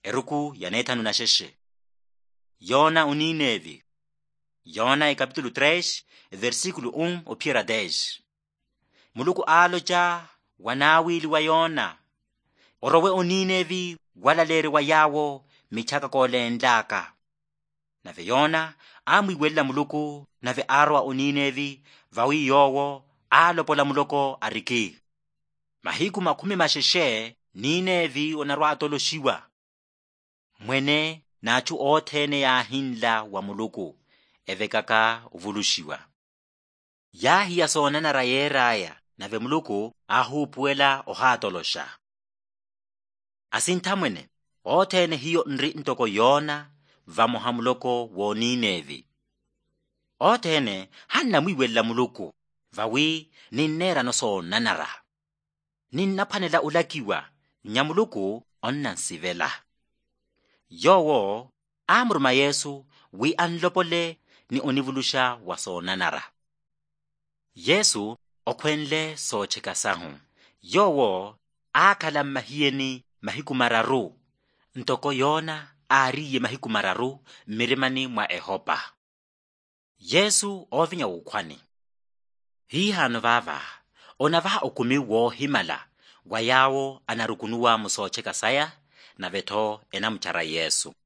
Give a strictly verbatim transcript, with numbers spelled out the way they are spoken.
eruku yanethanu na sheshe. Yona uninevi. Yona e capítulo três, versículo um o pira dez. Muluku aloja wanawili wa Yona. Orowe uninevi walaleri wa yawo michaka kole ndaka. Nave Yona amwiwela muluku nave arwa uninevi vawi yowo alopola muloko ariki. Mahiku makumi masheshe Ninevi onarwa atoloshiwa. Mwene nachu othene ya hinla wa muluku evekaka uvulushiwa. Yahi yasona na rayeraya nave muluku ahupuela ohatolosha. Asinta mwene othene hiyo nri ntoko Yona vamoha muloko wo Ninevi. Othene hanna mwiwela muluku vawi ninnera noso nanara. Ninna panela ulakiwa nyamuluku onna nsivela. Yowo amruma Yesu wi anlopole ni onivulusha wasonanara. Yesu okwenle socheka sahu. Yowo akala mahieni mahiku mararu. Ntoko Yona ariye mahiku mararu mirimani mwa ehopa. Yesu ovinya ukwani. Hii hano vava. Onavaha okumi wo himala. Wayawo anarukunuwa musocheka saya na veto enamchara Yesu.